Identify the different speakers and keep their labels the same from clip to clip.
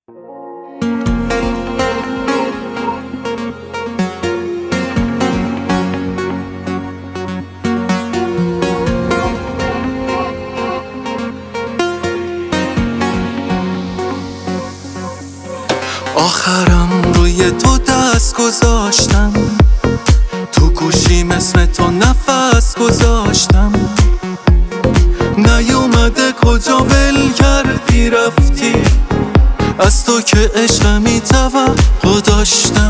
Speaker 1: آخرم روی تو دست گذاشتم، تو گوشیم اسم تو نفس گذاشتم. نیومده کجا ول کردی رفتی، از تو که عشقمی توقع داشتم.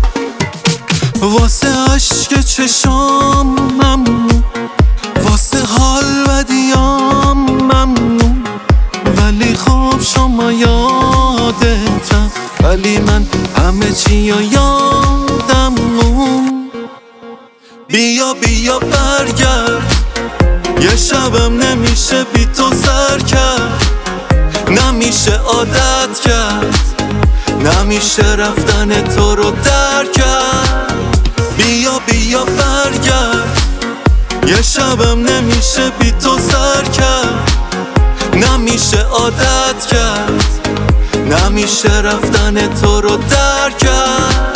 Speaker 1: واسه عشق چشام ممنون، واسه حال بدیام ممنون. ولی خب شما یادتم، ولی من همه چی رو یادم مون. بیا بیا برگرد، یه شبم نمیشه بی تو سر کرد. نمیشه عادت کرد، نمیشه رفتن تو رو درک کرد. بیا بیا برگرد، یه شبم نمیشه بی تو سر کرد. نمیشه عادت کرد، نمیشه رفتن تو رو درک کرد.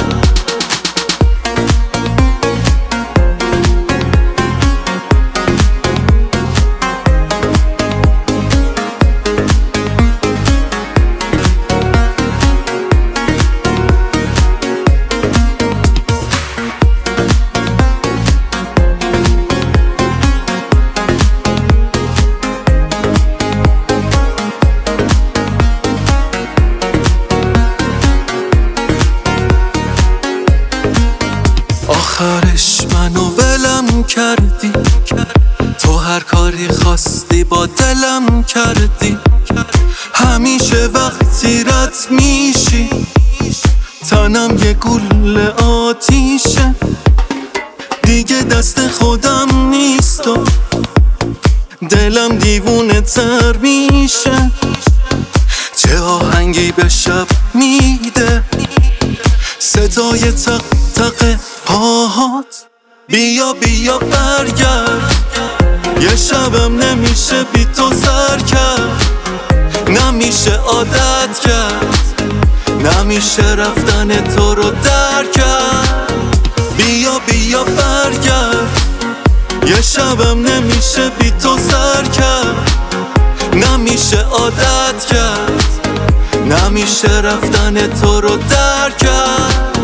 Speaker 1: آخرش منو ولم کردی، تو هر کاری خواستی با دلم کردی. همیشه وقتی رد میشی تنم یه گل آتیشه. دیگه دست خودم نیست و دلم دیوونه تر میشه. چه آهنگی به شب میده صدای تق تق پاهات. بیا بیا برگرد، یه شبم نمیشه بی تو سر کرد. نمیشه عادت کرد، نمیشه رفتن تو رو درک کرد. بیا بیا برگرد، یه شبم نمیشه بی تو سر کرد. نمیشه عادت کرد، نمیشه رفتن تو رو درک کرد.